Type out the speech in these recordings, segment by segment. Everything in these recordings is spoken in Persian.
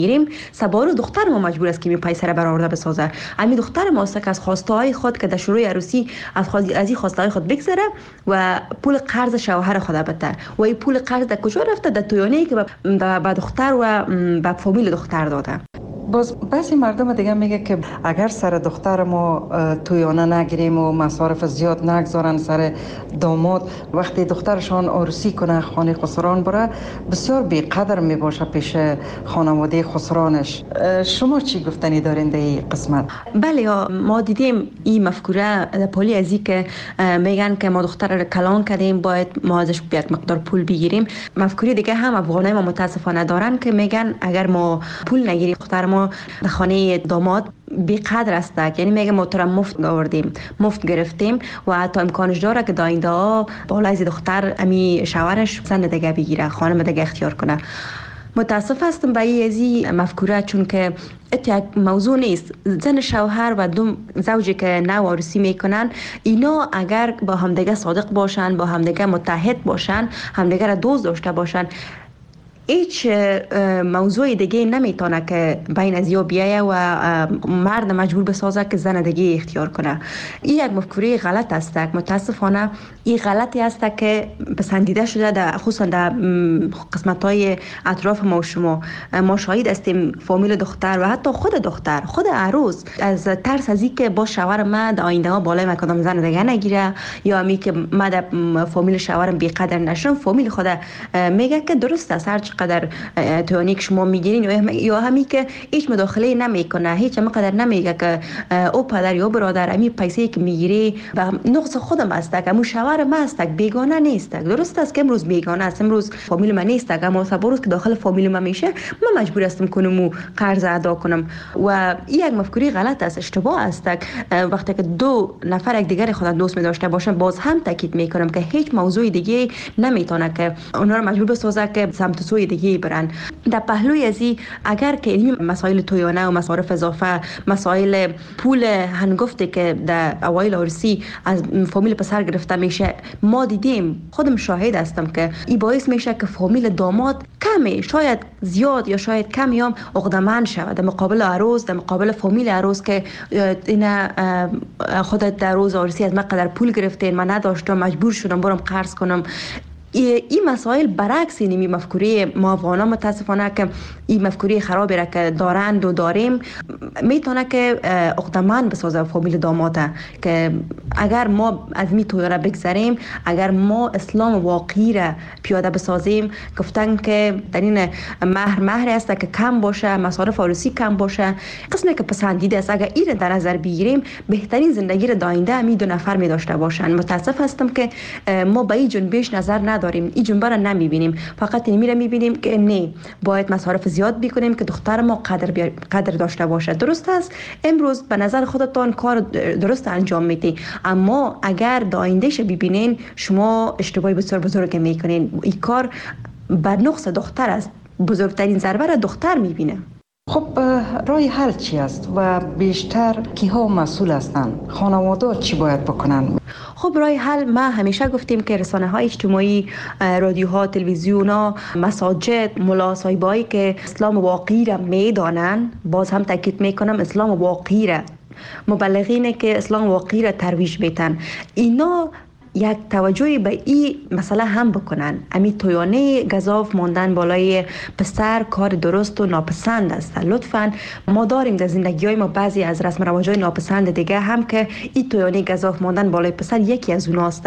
گیریم سبارو دختر ما مجبور است که می پیسر برآورده بسازه. همین دختر ما است که از خواسته های خود که در شروع عروسی از این خواسته های خود بگذره و پول قرض شوهر خود بده و این پول قرض در کجا رفته؟ در تویانه‌ای که به دختر و به فامیل دختر داده. باز بعضی مردم دیگه میگه که اگر سر دختر ما تویانه نگیریم و مصارف زیاد نگذارن سر داماد، وقتی دخترشان عروسی کنه خانه خسران بره بسیار بی‌قدر میباشه پیش خانواده خسرانش. شما چی گفتنی دارین در این قسمت؟ بله، ما دیدیم این مفکوره در پالی ازی که میگن که ما دختر رو کلان کردیم باید ما ازش یک مقدار پول بگیریم. مفکوره دیگه هم افغانای ما متاسفانه دارن که میگن اگر ما پول نگیریم دختر ما در خانه داماد بی‌قدر است، یعنی میگه ما تو را مفت آوردیم، مفت گرفتیم و حتی امکانش داره که داینده ها بالای از دختر امی شوهرش زن دیگه بگیره، خانم دیگه اختیار کنه. متاسف هستم به این مفکوره، چون که یک موضوع نیست. زن شوهر و دو زوجی که نو عروسی میکنن اینا اگر با همدیگه صادق باشن، با همدیگه متحد باشن، همدیگه را دوست داشته باشن، هیچ موضوع دیگه نمیتونه که بین از یا بیایه و مرد مجبور بسازه که زن دیگه اختیار کنه. این یک مفکوره غلط است. متاسفانه این غلطی است که پسندیده شده در خصوصا در قسمت‌های اطراف ما و شما. ما شاهد هستیم فامیل دختر و حتی خود دختر، خود عروس از ترس از اینکه با شوهر من در آینده ها بالای من کدام زن دیگه نگیره یا امی که من در فامیل شوهرم بی‌قدر نشم، فامیل خود میگه که درست است هر چقدر توانی که شما میگیرین یا همی که هیچ مداخله نمیکنه، هیچ مقدر نمیگه که او پدر یا برادر امی پیسه که میگیری و نقص خودم است که مو شوهر من است، بیگانه نیست. درست است که امروز بیگانه است، امروز فامیل من نیست، اما روز که داخل فامیل من میشه من مجبور هستم کنم قرض ادا کنم و این یک مفکوره غلط است، اشتباه است. وقتی که دو نفر یک دیگر خود دوست می داشته باشن باز هم تاکید میکنم که هیچ موضوع دیگه نمیتونه که اونها رو مجبور بسازه که سمت سوی دیگه برن. در پهلوی ازی اگر که این مسائل تویانه و مصارف اضافه، مسائل پول هنگفتی که در اوایل عروسی از فامیل پسر گرفته میشه، ما دیدیم، خودم شاهد هستم که این باعث میشه که فامیل داماد کمی، شاید زیاد یا شاید کمی هم عقده‌مند شود در مقابل عروس، در مقابل فامیل عروس که اینا خودت در روز عروسی از من قدر پول گرفتین، من نداشتم، مجبور شدم برم قرض کنم. این مسائل برعکس اینمی مفکوره ما افغانا متاسفانه که این مفکوره خرابی را که دارند و داریم میتونه که عقده‌مند بسازه فامیل داماده که اگر ما از می تویانه بگذریم، اگر ما اسلام واقعی را پیاده بسازیم، گفتن که در این مهر است که کم باشه، مصارف عروسی کم باشه، قسمی که پسندیده است، اگر این در نظر بگیریم بهترین زندگی را داینده امی دو نفر می داشته باشن. متاسف هستم که ما به این جنبش نظر نداریم، این جنبه را نمیبینیم، فقط اینمی را میبینیم که نه باید مصارف زیاد بکنیم که دختر ما قدر داشته باشه. درست است امروز به نظر خودتان کار درست انجام میدی، اما اگر در آیندهش ببینین شما اشتباهی بسیار بزرگ میکنین. این کار بر نقص دختر است، بزرگترین ضربه را دختر میبینه. خب راه حل چی است و بیشتر کیها مسئول هستند؟ خانواده چی باید بکنن؟ خب راه حل ما همیشه گفتیم که رسانه‌های اجتماعی، رادیوها، تلویزیون‌ها، مساجد، ملا صاحبایی که اسلام واقعی را میدانن، باز هم تاکید میکنم اسلام واقعی را، مبلغینه که اسلام واقعی را ترویج میتن، اینا یک توجهی به این مسئله هم بکنن. امی تویانه گزاف ماندن بالای پسر کار درست و ناپسند است. لطفاً ما داریم در زندگی های ما بعضی از رسم رواج‌های ناپسند دیگه هم که این تویانه گزاف ماندن بالای پسر یکی از اوناست.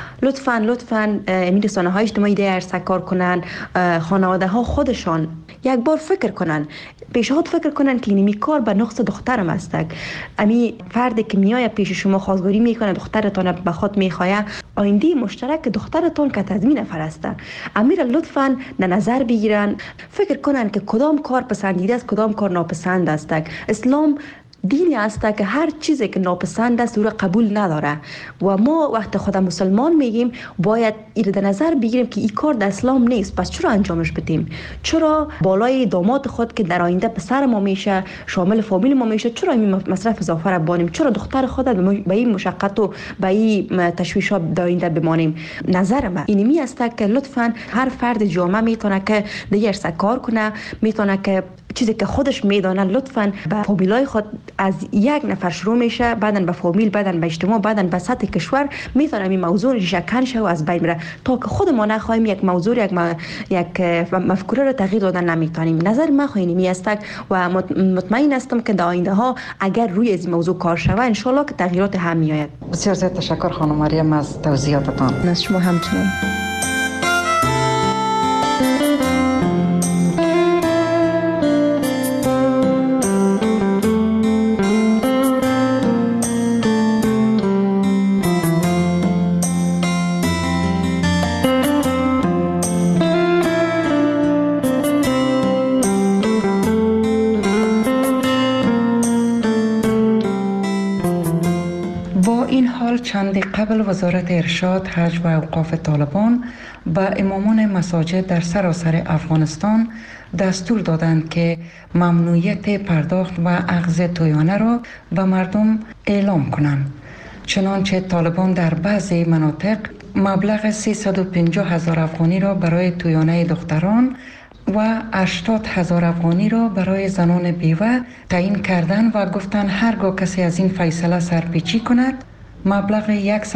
لطفاً این رسانه‌های اجتماعی دیگر سکار کنن، خانواده ها خودشان یک بار فکر کنن، پیشنهاد فکر کنن که اینمی کار به نقص دخترم است. امی فردی که میای پیش شما خواستگاری میکنه، دخترتان به خود میخواه، آینده مشترک دخترتان که تضمین نفر است. امیر لطفاً در نظر بگیرن، فکر کنن که کدام کار پسندیده است، کدام کار ناپسند است. اسلام دینی است که هر چیزی که ناپسند است او را قبول نداره و ما وقت خود مسلمان میگیم باید این در نظر بگیریم که این کار در اسلام نیست، پس چرا انجامش بدیم؟ چرا بالای داماد خود که در آینده پسر ما میشه، شامل فامیل ما میشه، چرا این مصرف اضافه را بانیم؟ چرا دختر خود به این مشقت و به این تشویشات در آینده بمانیم؟ نظر من اینمی است که لطفاً هر فرد جامعه میتونه که دیگر سکار کنه، میتونه که چیزی که خودش میدانه لطفاً به فامیلای خود از یک نفر شروع میشه، بعداً به فامیل، بعداً به اجتماع، بعداً به سطح کشور میتونه این موضوع ریشه کن شه و از بین بره. تا که خود ما نخواهیم یک موضوع یک مفکوره رو تغییر دادن نمیتونیم. نظر من خواهینی است و مطمئن هستم که در آینده ها اگر روی این موضوع کار شود ان شاء الله که تغییرات هم میآید. بسیار زیاد تشکر خانم مریم از توضیحاتتان. از شما همچنین. چند قبل وزارت ارشاد، حج و اوقاف طالبان به امامان مساجد در سراسر افغانستان دستور دادند که ممنوعیت پرداخت و اخذ تویانه را به مردم اعلام کنند. چنانچه طالبان در بعضی مناطق مبلغ 350,000 افغانی را برای تویانه دختران و 80,000 افغانی را برای زنان بیوه تعیین کردند و گفتند هرگاه کسی از این فیصله سرپیچی کند مبلغ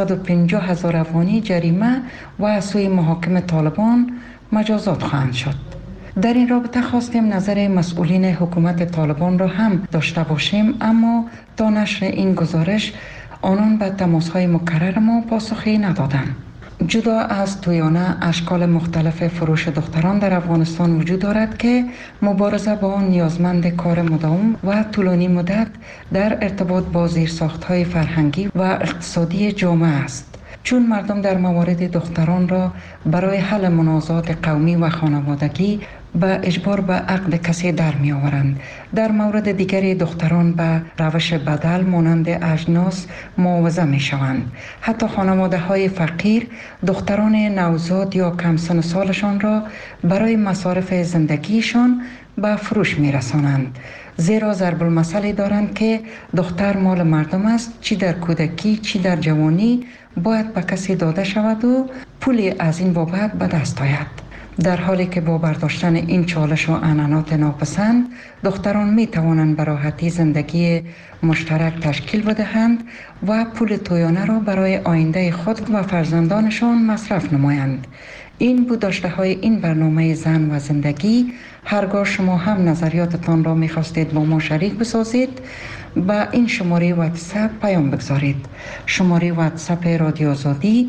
150,000 افغانی جریمه و از سوی محاکم طالبان مجازات خواهند شد. در این رابطه خواستیم نظر مسئولین حکومت طالبان را هم داشته باشیم، اما تا نشر این گزارش آنان به تماس‌های مکرر ما پاسخی ندادند. جدا از تویانه، اشکال مختلف فروش دختران در افغانستان وجود دارد که مبارزه با آن نیازمند کار مداوم و طولانی مدت در ارتباط با زیرساخت‌های فرهنگی و اقتصادی جامعه است. چون مردم در موارد دختران را برای حل منازعات قومی و خانوادگی به اجبار به عقد کسی در می آورند. در مورد دیگری دختران به روش بدل مانند اجناس معاوضه می شوند. حتی خانواده های فقیر دختران نوزاد یا کم سن سالشان را برای مصارف زندگیشان به فروش می رسانند. زیرا ضرب المثلی دارند که دختر مال مردم است، چی در کودکی چی در جوانی باید به کسی داده شود و پولی از این بابت به دست آید. در حالی که با برداشتن این چالش و عنعنات ناپسند دختران می توانند به راحتی زندگی مشترک تشکیل بدهند و پول تویانه را برای آینده خود و فرزندانشان مصرف نمایند. این بود داشته های این برنامه زن و زندگی. هرگاه شما هم نظریاتتان را می خواستید با ما شریک بسازید، با این شماره واتساپ پیام بگذارید. شماره واتساپ رادیو آزادی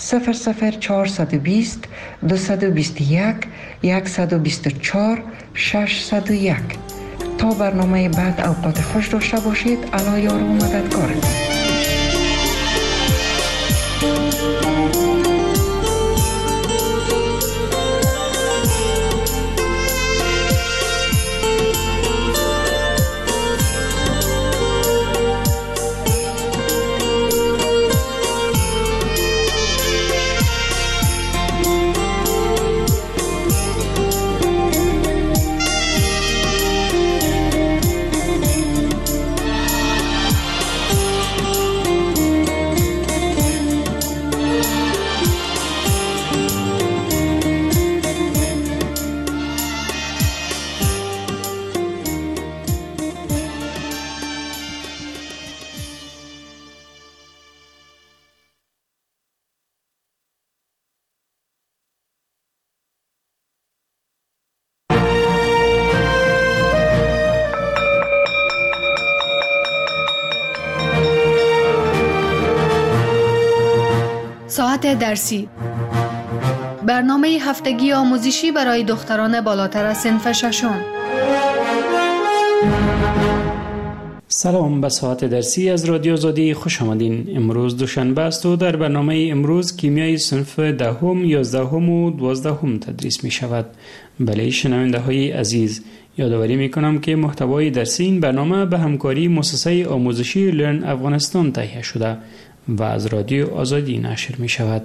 00420 221 124 601. تا برنامه بعد اوقات خوش داشته باشید. الله یار و مددگارتان. ساعت درسی، برنامه هفتگی آموزشی برای دختران بالاتر از صنف ششم. سلام، به ساعت درسی از رادیو آزادی خوش آمدین. امروز دوشنبه است و در برنامه امروز کیمیای صنف دهم، 11 و 12 تدریس می شود. بله شنونده های عزیز، یادآوری می کنم که محتوای درسی این برنامه به همکاری مؤسسه آموزشی لرن افغانستان تهیه شده و از رادیو آزادی نشر می شود.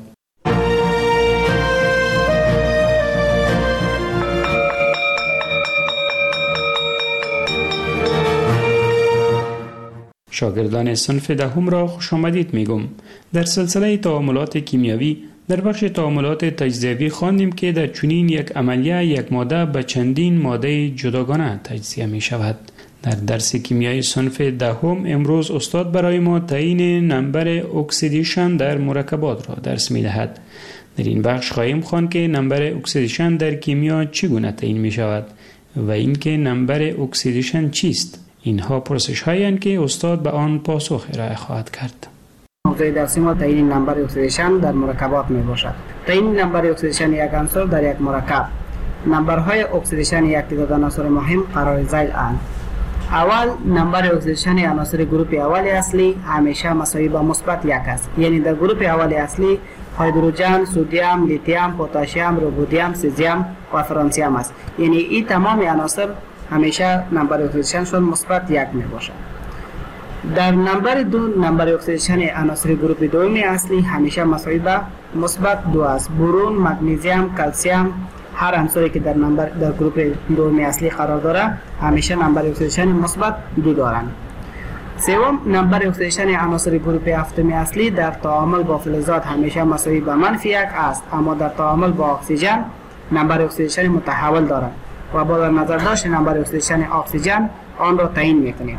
شاگردان صنف دهم را خوش آمدید می گم. در سلسله تعاملات کیمیایی در بخش تعاملات تجزیوی خواندیم که در چنین یک عملیه یک ماده به چندین ماده جداگانه تجزیه می شود. در درس کیمیای صنف دهم امروز استاد برای ما تعیین نمبر اکسیدیشن در مرکبات را درس می دهد. در این بخش خواهیم خواند که نمبر اکسیدیشن در کیمیا چگونه تعیین می شود و اینکه نمبر اکسیدیشن چیست. اینها پرسش هایی که استاد به آن پاسخ ارائه خواهد کرد. موضوع درسی ما تعیین نمبر اکسیدیشن در مرکبات می باشد. تعیین نمبر اکسیدیشن یک عنصر در یک مرکب. نمبرهای اکسیدیشن یک تعداد عناصر مهم قرار ذیل اند. اول نمبر اکسیدیشن عناصر گروپ اول اصلی همیشه مساوی با مثبت 1 است. یعنی در گروپ اول اصلی هیدروژن، سدیم، لیتیوم، پتاسیم، رودیم، سزیم و فرانسیم است. یعنی این تمام عناصر همیشه نمبر اکسیدیشنشون مثبت 1 می باشد. در نمبر 2 نمبر اکسیدیشن عناصر گروپ دوم اصلی همیشه مساوی با مثبت 2 است. برون، مگنیزیم، کلسیم، هر عنصری که در گروپ دوم اصلی قرار داره همیشه نمبر اکسیدیشن مثبت 2 دارند. سوم نمبر اکسیدیشن عناصر گروپ هفتم اصلی در تعامل با فلزات همیشه مساوی به -1 است، اما در تعامل با اکسیژن نمبر اکسیدیشن متحول دارد و با در نظر داشت نمبر اکسیدیشن اکسیژن آن را تعیین می‌کنیم.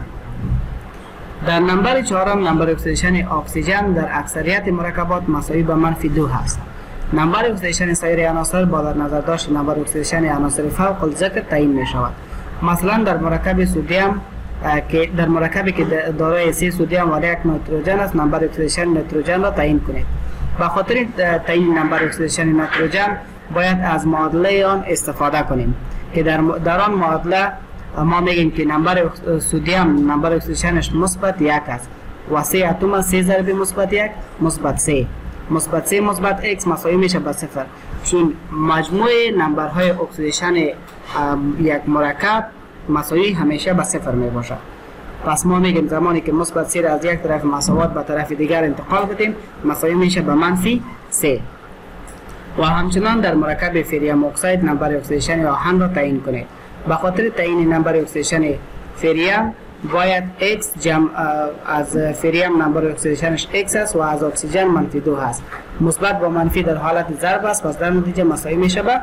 در نمبر چهارم نمبر اکسیدیشن اکسیژن در اکثریت مرکبات مساوی به -2 است. نمبر اکسیدیشن سایر عناصر با در نظر داشت نمبر اکسیدیشن عناصر فوق الذکر تعیین می‌شود. مثلا در مرکب سدیم که در مرکبی که دارای 3 سدیم و 1 نیتروژن است نمبر اکسیدیشن نیتروژن را تعیین کنید. به خاطر تعیین نمبر اکسیدیشن نیتروژن باید از معادله آن استفاده کنیم که در آن معادله ما میگیم که نمبر سدیم نمبر اکسیدیشنش مثبت 1 است و 3 اتم 3 ضرب مثبت 1 مثبت 3 مثبت 3 مثبت x مساوی میشه به 0. چون مجموع نمبرهای اکسیدیشن یک مرکب مساوی همیشه به 0 می باشد. پس ما میگیم زمانی که مثبت 3 را از یک طرف مساوات به طرف دیگر انتقال بدیم مساوی میشه به -3. و همچنان در مرکب فریم اکساید نمبر اکسیدیشن آهن را تعیین کنید. به خاطر تعیین نمبر اکسیدیشن فریم باید x جمع از فریم نمبر اکسیدیشنش x است و از اکسیژن -2 است. مثبت با منفی در حالت ضرب است، پس در نتیجه مساوی میشه به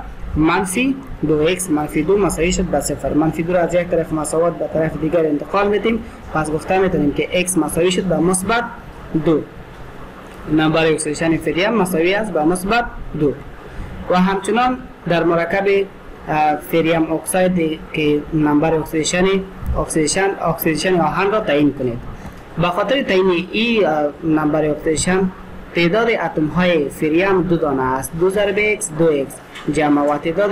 -2x -2 مساوی شد به 0. -2 را از یک طرف مساوات به طرف دیگر انتقال میدیم، پس گفته میتونیم که x مساوی شد به -2. نمبر اکسیدیشن فریم مساوی است به -2. و همچنان در مرکب فریم اکساید که نمبر اکسیدیشن آهن را تعیین کنید. به خاطر تعیین این نمبر اکسیدیشن تعداد اتم های فریم 2 دانه است. 2 ضرب x 2x جمع و تعداد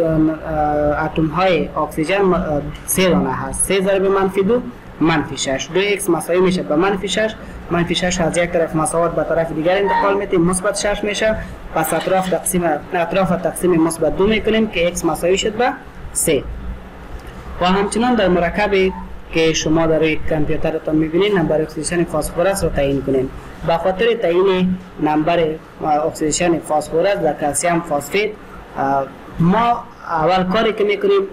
اتم های اکسیژن 3 دانه است. 3 ضرب -2 -6. 2x مساوی میشه به -6. -6 از یک طرف مساوات به طرف دیگر انتقال میدیم مثبت 6 میشه. پس اطراف تقسیم مثبت 2 میکنیم که x مساوی شد به 3. و همچنان در مرکبی که شما در روی کامپیوترتان میبینید نمبر اکسیدیشن فسفرس را تعیین کنید. به خاطر تعیین نمبر اکسیدیشن فسفرس در کلسیم فسفید ما اول کاری که میکنیم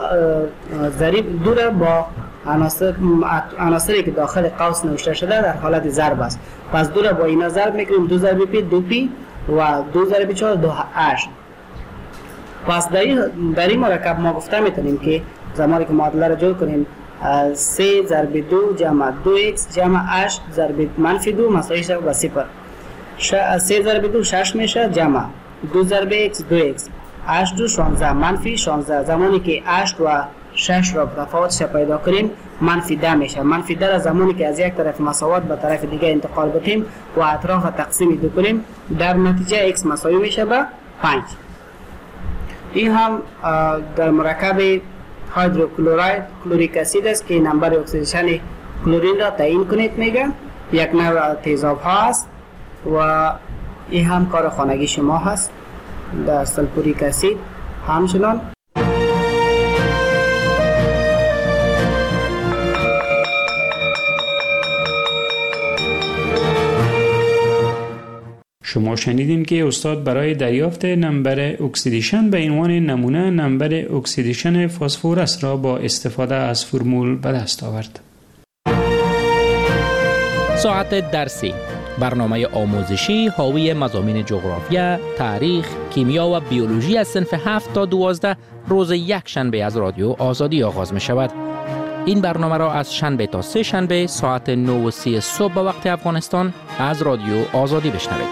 دو را با عناصری که داخل قوس نوشته شده در حالت ضرب است. پس 2 را با اینا ضرب میکنیم. 2 ضرب پی 2p و 2 ضرب 4 2h. پس در این مرکب ما گفته میتونیم که زمانی که معادله را جور کنیم 3 ضرب 2 جمع 2x جمع h ضرب -2 مساوی شد به 0. 3 ضرب 2 6 میشه جمع 2 ضرب x 2x h 2 16 -16. زمانی که h و 6 را تفاوتش پیدا کنیم -10 میشه. -10 را زمانی که از یک طرف مساوات به طرف دیگه انتقال بدیم و اطراف تقسیم 2 کنیم در نتیجه x مساوی میشه به 5. این هم در مرکب هیدروکلوراید کلوریک اسید است که نمبر اکسیدیشن کلورین را تعیین کنید میگه. یک نوع تیزاب ها است و این هم کار خانگی شما هست. در سلفوریک اسید همچنان شما شنیدین که استاد برای دریافت نمبر اکسیدیشن به عنوان نمونه نمبر اکسیدیشن فسفرس را با استفاده از فرمول به دست آورد. ساعت درسی برنامه آموزشی حاوی مضامین جغرافیا، تاریخ، کیمیا و بیولوژی از صنف 7 تا 12 روز یک شنبه از رادیو آزادی آغاز می شود. این برنامه را از شنبه تا سه شنبه ساعت 9:30 صبح به وقت افغانستان از رادیو آزادی بشنوید.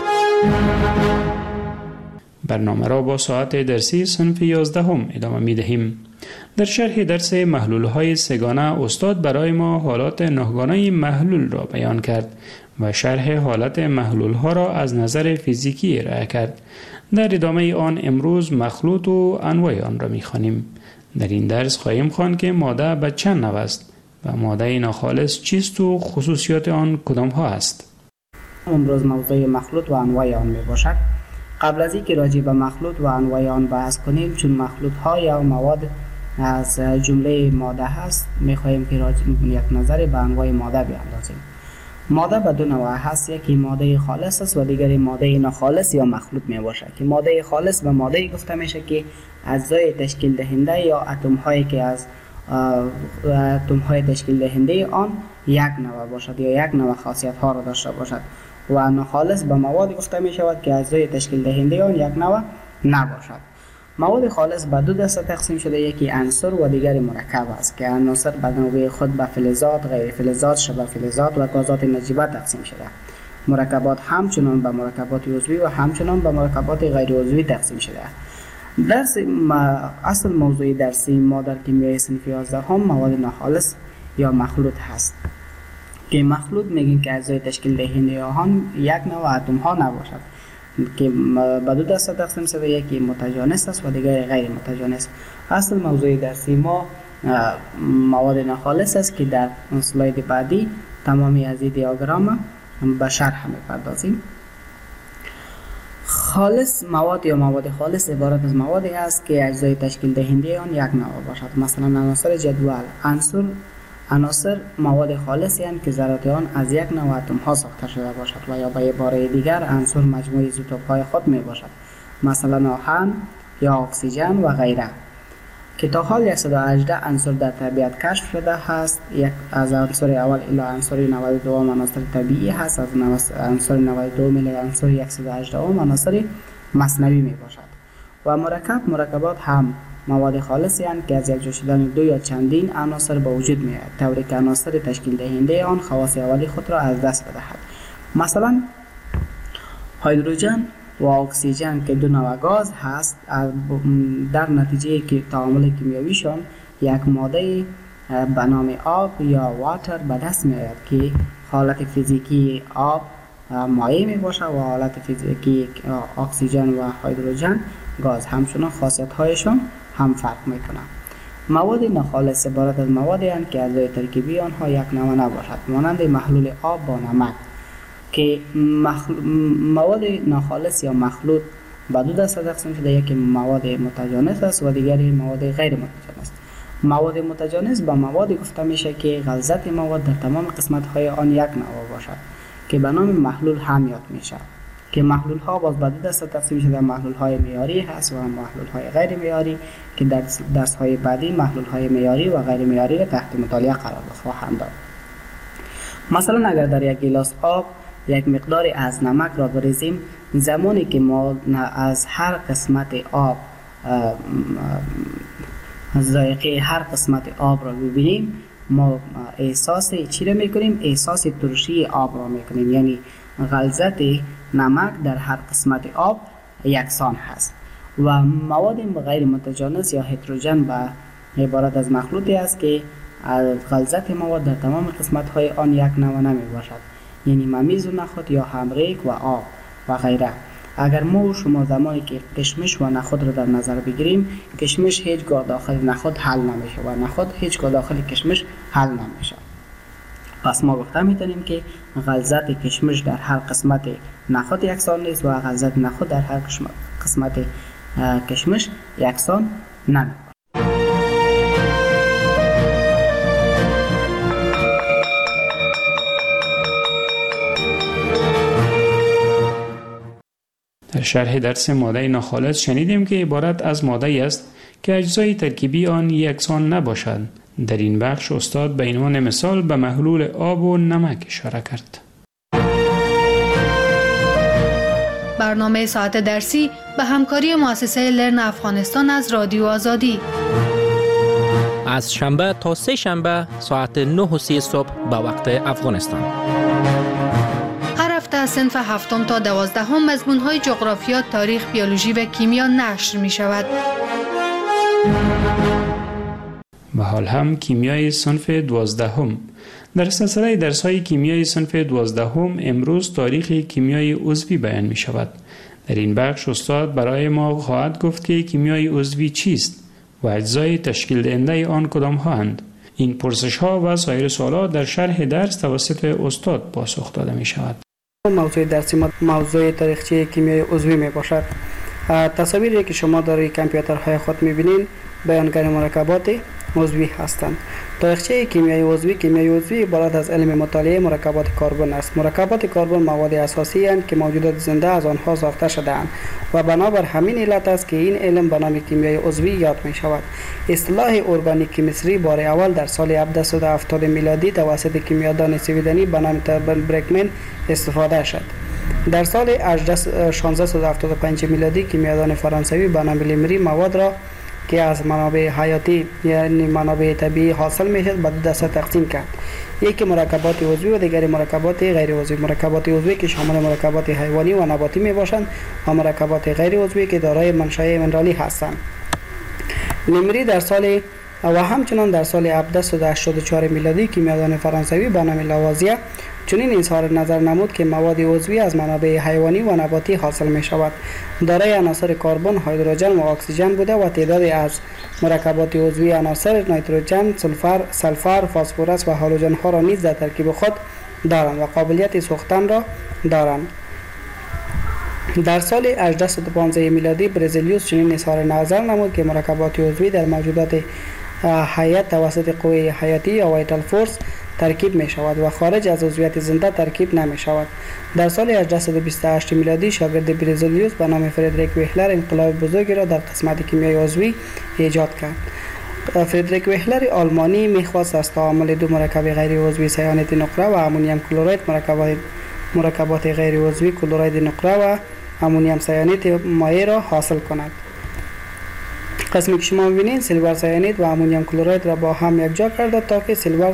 برنامه را با ساعت درسی صنف 11 ادامه می دهیم. در شرح درس محلول‌های سه‌گانه استاد برای ما حالات نه‌گانه محلول را بیان کرد و شرح حالت محلول‌ها را از نظر فیزیکی ارائه کرد. در ادامه آن امروز مخلوط و انواع آن را می‌خوانیم. در این درس خواهیم خواند که ماده به چند نوع است و ماده ناخالص چیست و خصوصیات آن کدام ها است. امروز موضوع مخلوط و انواع آن میباشد. قبل از اینکه راجع به مخلوط و انواع آن بحث کنیم، چون مخلوط ها یا مواد از جمله ماده هست، میخواهیم که یک نظر به انواع ماده بیاندازیم. ماده به دو نوع هست، یکی ماده خالص است و دیگری ماده ناخالص یا مخلوط می باشد. که ماده خالص به ماده گفته میشه که اجزای تشکیل دهنده یا اتم هایی که از اتم های تشکیل دهنده آن یک نوع باشد یا یک نوع خاصیت ها را داشته باشد. و ناخالص به مواد گفته می شود که اجزای تشکیل دهنده آن یک نوع نباشد. مواد خالص به دو دسته تقسیم شده، یکی عنصر و دیگری مرکب است که عناصر به نوبه خود به فلزات، غیر فلزات، شبه فلزات و گازات نجیبه تقسیم شده. مرکبات همچنان به مرکبات عضوی و همچنان به مرکبات غیر عضوی تقسیم شده. درس اصل موضوع درسی ما در کیمیای صنف 11 هم مواد ناخالص یا مخلوط هست. که مخلوط میگیم که اجزای تشکیل دهنده آن یک نوع اتم ها نباشد، که به دو دسته تقسیم شده، یکی متجانس است و دیگری غیر متجانس. اصل موضوع درسی ما مواد ناخالص است که در اسلاید بعدی تمامی از این دیاگرام به شرح می‌پردازیم. خالص مواد یا مواد خالص عبارت از موادی است که اجزای تشکیل دهنده آن یک نوع باشد. مثلا عناصر جدول، عناصر مواد خالصی هستند که ذرات آن از یک نوع اتم ها ساخته شده باشد و یا به عباره دیگر عنصر مجموعه ایزوتوپ های خود می باشد، مثلا آهن یا اکسیژن و غیره. که تا حال 118 عنصر در طبیعت کشف شده است. یک از عنصر اول الی عنصر 92 عناصر طبیعی هست، از عنصر 92 الی عنصر 118 عناصر مصنوعی می باشد. و مرکبات هم مواد خالصی هستند که از یک جا شدن دو یا چندین عناصر به وجود می آید، طوری که عناصر تشکیل دهنده آن خواص اولی خود را از دست بدهد. مثلا هیدروژن و اکسیژن که دو نوع گاز هست، در نتیجه که تعامل کیمیاییشان یک ماده به نام آب یا واتر به دست می آید که حالت فیزیکی آب مایع می باشد و حالت فیزیکی اکسیژن و هیدروژن گاز. همچنان خاصیت هایشان هم فرق می کنند. مواد ناخالص عبارت از موادی هستند که اجزای ترکیبی آنها یک نوع نباشد، مانند محلول آب با نمک. که مواد ناخالص یا مخلوط به دو دسته تقسیم شده، یکی مواد متجانس است و دیگری مواد غیر متجانس. مواد متجانس به مواد گفته میشه که غلظت مواد در تمام قسمت های آن یک نوع باشد که به نام محلول هم یاد میشه. که محلول ها باز به دو دسته تقسیم شده، محلول های معیاری هست و محلول های غیر معیاری که در درس های بعدی محلول های معیاری و غیر معیاری را تحت مطالعه قرار خواهند داد. مثلا اگر در یک گیلاس آب یک مقداری از نمک را بریزیم، زمانی که ما از هر قسمت آب ذائقه هر قسمت آب را ببینیم، ما احساس چی را میکنیم؟ احساس ترشی آب را میکنیم. یعنی غلظت نمک در هر قسمت آب یکسان هست. و مواد غیر متجانس یا هتروژن به عبارت از مخلوطی است که غلظت مواد در تمام قسمت های آن یک نوع نمی باشد، یعنی ممیز و نخود یا همریک و آب و غیره. اگر ما و شما زمانی که کشمش و نخود را در نظر بگیریم، کشمش هیچگاه داخل نخود حل نمیشه و نخود هیچگاه داخل کشمش حل نمیشه. پس ما گفته میتونیم که غلظت کشمش در هر قسمت نخود یکسان نیست و غلظت نخود در هر قسمت کشمش یکسان نمی. در شرح درس ماده ناخالص شنیدیم که عبارت از ماده است که اجزای ترکیبی آن یکسان نباشد. در این بخش استاد به عنوان مثال به محلول آب و نمک اشاره کرد. برنامه ساعت درسی به همکاری مؤسسه لرن افغانستان از رادیو آزادی. از شنبه تا سه شنبه ساعت 9:30 صبح به وقت افغانستان. هر هفته از صنف 7 تا 12 مضمون‌های جغرافیا، تاریخ، بیولوژی و کیمیا نشر می شود. و حال هم کیمیای صنف 12. در سلسله درس‌های کیمیای صنف 12 امروز تاریخ کیمیای عضوی بیان می شود. در این بخش استاد برای ما خواهد گفت که کیمیای عضوی چیست و اجزای تشکیل دهنده آن کدام هستند. این پرسش ها و سایر سوالات در شرح درس توسط استاد پاسخ داده می شود. موضوع درسی ما موضوع تاریخچه کیمیای عضوی می باشد. تصاویری که شما در کامپیوترهای خود می بینید بیانگر مرکبات عضوی هستند. تاریخچه کیمیای عضوی عبارت از علم مطالعه مرکبات کربن است. مرکبات کربن مواد اساسی اند که موجودات زنده از آنها ساخته شده‌اند و بنابر همین علت است که این علم به نام کیمیای عضوی یاد می شود. اصطلاح ارگانیک کیمستری بار اول در سال 1770 میلادی توسط کیمیادان سویدنی به نام برکمن استفاده شد. در سال 1675 میلادی کیمیادان فرانسوی به نام لیمری مواد را که از منابع حیاتی یعنی منابع طبیعی حاصل میشد به دو دسته تقسیم کرد. یکی مرکبات عضوی و دیگری مرکبات غیر عضوی. مرکبات عضوی که شامل مرکبات حیوانی و نباتی می باشند و مرکبات غیر عضوی که دارای منشأ منرالی هستند. لیمری در سال و همچنان در سال 1784 میلادی کیمیادان فرانسوی به نام لاوازیه چنین اظهار نظر نمود که مواد عضوی از منابع حیوانی و نباتی حاصل می شود. دارای عناصر کربن، هیدروژن و اکسیژن بوده و تعدادی از مرکبات عضوی عناصر نیتروژن، سلفر، فسفرس و هالوژن ها را نیز در ترکیب خود دارند و قابلیت سوختن را دارند. در سال 1815 میلادی برزیلیوس چنین اظهار نظر نمود که مرکبات عضوی در موجودات حیات توسط قوه حیاتی یا وایتال فورس ترکیب می شود و خارج از عضویت زنده ترکیب نمی شود. در سال 1828 میلادی شاگرد برزیلیوس به نام فردریک ویهلر انقلاب بزرگی را در قسمت کیمیای عضوی ایجاد کرد. فردریک ویهلر آلمانی می‌خواست از تعامل دو مرکب غیر عضوی سیانید نقره و امونیم کلراید مرکبات غیر عضوی کلراید نقره و امونیم سیانید مایع را حاصل کند. قسمی که شما می‌بینید سیلور سیانید و امونیم کلراید را با هم یکجا کرده تا که سیلور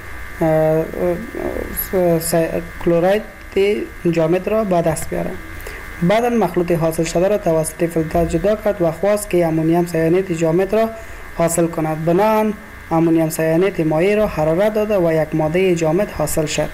کلراید جامد را به دست بیاره. بعدا مخلوط حاصل شده را توسط فیلتر جدا کرد و خواست که امونیم سیانید جامد را حاصل کند. بنابراین امونیم سیانید مایع را حرارت داده و یک ماده جامد حاصل شد.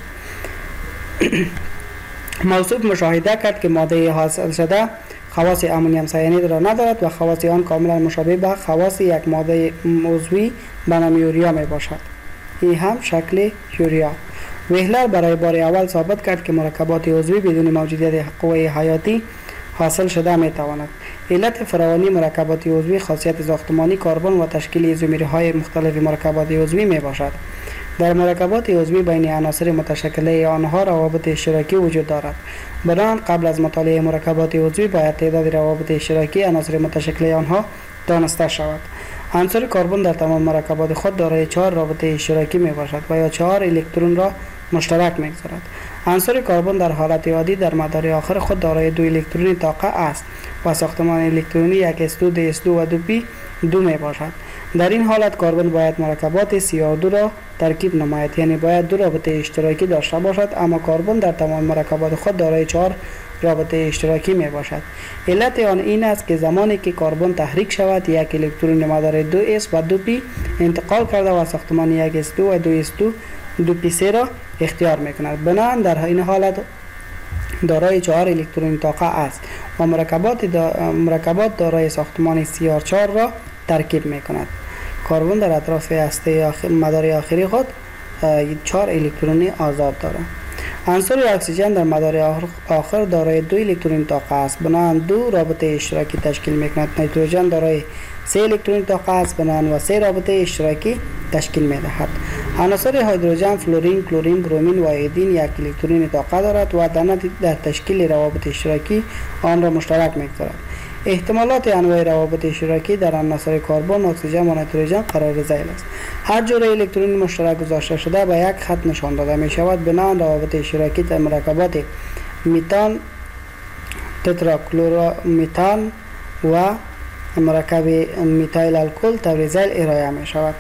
موصوف مشاهده کرد که ماده حاصل شده خواص امونیم سیانید را ندارد و خواص آن کاملا مشابه به خواص یک ماده عضوی به نام یوریا می باشد. این هم شکل یوریا. ویهلر برای بار اول ثابت کرد که مرکبات عضوی بدون موجودیت قوه حیاتی حاصل شده می تواند. علت فراوانی مرکبات عضوی خاصیت ساختمانی کربن و تشکیل ایزومرهای مختلف مرکبات عضوی می باشد. در مرکبات عضوی بین عناصر متشکله آنها روابط اشتراکی وجود دارد. بنابراین قبل از مطالعه مرکبات عضوی باید تعداد روابط اشتراکی عناصر متشکله آنها دانسته شود. عنصر کربن در تمام مرکبات خود دارای 4 رابطه اشتراکی می باشد و یا 4 الکترون را مشترک می‌گذارد. عنصر کربن در حالت عادی در مدار آخر خود دارای 2 الکترون طاقه است و ساختمان الکترونی 1s2 2s2 و 2p2 می باشد. در این حالت کربن باید مرکبات CR2 را ترکیب نماید، یعنی باید 2 رابطه اشتراکی داشته باشد، اما کربن در تمام مرکبات خود دارای 4 رابطه اشتراکی می باشد. علت آن این است که زمانی که کربن تحریک شود یک الکترون مدار 2s و 2p انتقال کرده و ساختمان 1s2 و 2s2 2p3 را اختیار می کند. بنابراین در این حالت دارای 4 الکترون طاقه است و مرکبات دارای ساختمان CR4 را ترکیب می کند. کربن در اطراف هسته مدار آخری خود 4 الکترون آزاد دارد. عنصر اکسیژن در مدار آخر دارای 2 الکترون طاقه است، بنابراین 2 رابطه اشتراکی تشکیل می کند. نیتروژن دارای 3 الکترون طاقه است، بنابراین و 3 رابطه اشتراکی تشکیل می دهد. عناصر هیدروژن، فلورین، کلورین، برومین و ایودین 1 الکترون طاقه دارد و در تشکیل روابط اشتراکی آن را مشترک می گذارد. احتمالات انواع روابط اشتراکی در عناصر کربن، اکسیژن و نیتروژن قرار ذیل است. هر جور الکترون مشترک گذاشته شده به یک خط نشان داده می شود. بنابراین روابط اشتراکی در مرکبات میتان، تتراکلورمیتان و مرکب میتایل الکل تبریزیل ارائه می شود.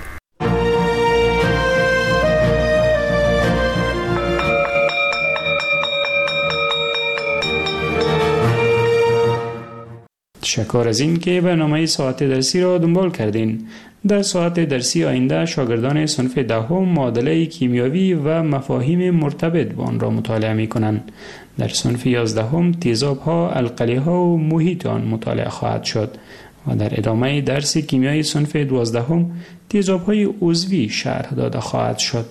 تشکر از این که برنامه ساعت درسی را دنبال کردین. در ساعت درسی آینده شاگردان صنف دهم معادله کیمیاوی و مفاهیم مرتبط با آن را مطالعه می کنند. در صنف 11 تیزاب‌ها، القلی‌ها و محیط آن مطالعه خواهد شد و در ادامه درس کیمیای صنف 12 تیزاب‌های عضوی شرح داده خواهد شد.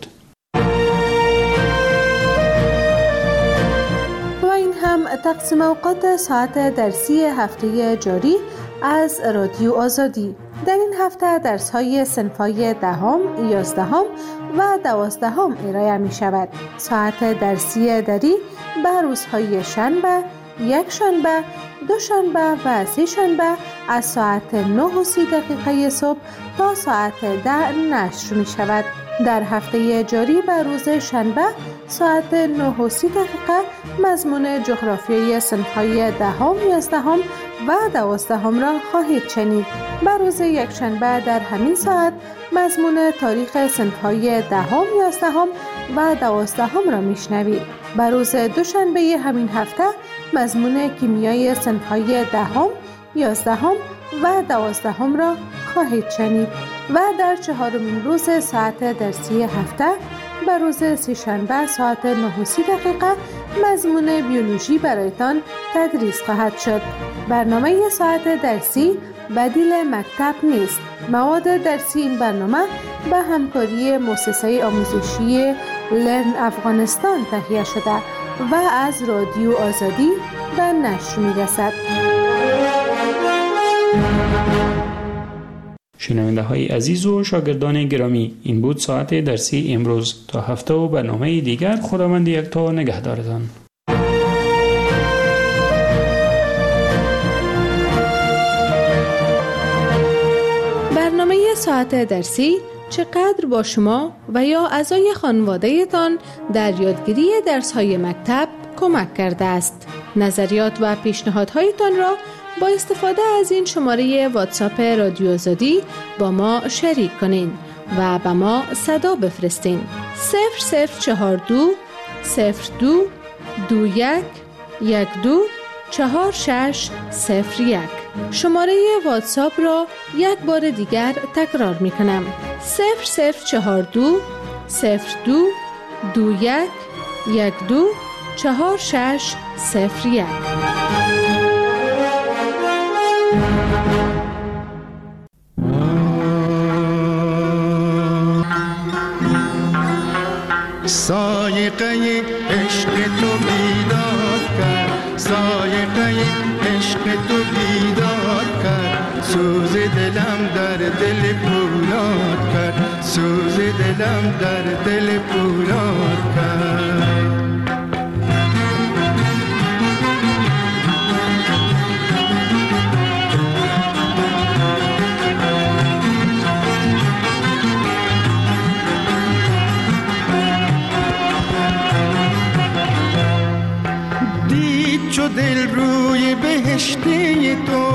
تقسیم اوقات ساعت درسی هفته جاری از رادیو آزادی. در این هفته درس‌های صنف‌های 10، 11 و 12 ارائه می شود. ساعت درسی دری به روزهای شنبه، یک شنبه، دو شنبه و سه شنبه از ساعت 9:30 صبح تا ساعت 10 نشر می شود. در هفته جاری به روز شنبه ساعت 9:30 مضمون جغرافیایی صنف‌های 10، 11 و 12 را خواهید شنید. به روز یکشنبه در همین ساعت مضمون تاریخ صنف‌های 10، 11 و 12 را میشنوید. به روز دوشنبه همین هفته مضمون کیمیای صنف‌های 10، 11 و 12 را خواهید شنید و در چهارمین روز ساعت درسی هفته به روز سه‌شنبه ساعت 9:30 مضمون بیولوژی برایتان تدریس خواهد شد. برنامه ساعت درسی بدیل مکتب نیست. مواد درسی این برنامه به همکاری مؤسسه آموزشی لرن افغانستان تهیه شده و از رادیو آزادی به نشر می‌رسد. شنونده های عزیز و شاگردان گرامی، این بود ساعت درسی امروز. تا هفته و برنامه دیگر خداوند یکتا نگهدارتان. برنامه ساعت درسی چقدر با شما و یا اعضای خانواده تان در یادگیری درس‌های مکتب کمک کرده است. نظریات و پیشنهادهایتان را با استفاده از این شماره واتساپ رادیو آزادی با ما شریک کنین و به ما صدا بفرستین. 0042 02 21 12 4601. شماره واتساپ را یک بار دیگر تکرار می کنم. 0042 02 21 12 4601. سایقه عشق تو بیدار کرد، سایقه عشق تو بیدار کرد، سوز دلم در دل پولاد کرد، سوز دلم در دل پولاد کرد. چو دل روی بهشتی تو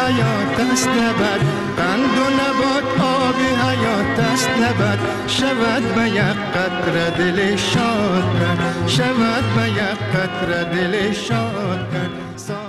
حیات است نبد، قند و نبات آب حیات است نبد، شود به یک قطره دل شاد کرد، شود به یک قطره دل شاد کرد.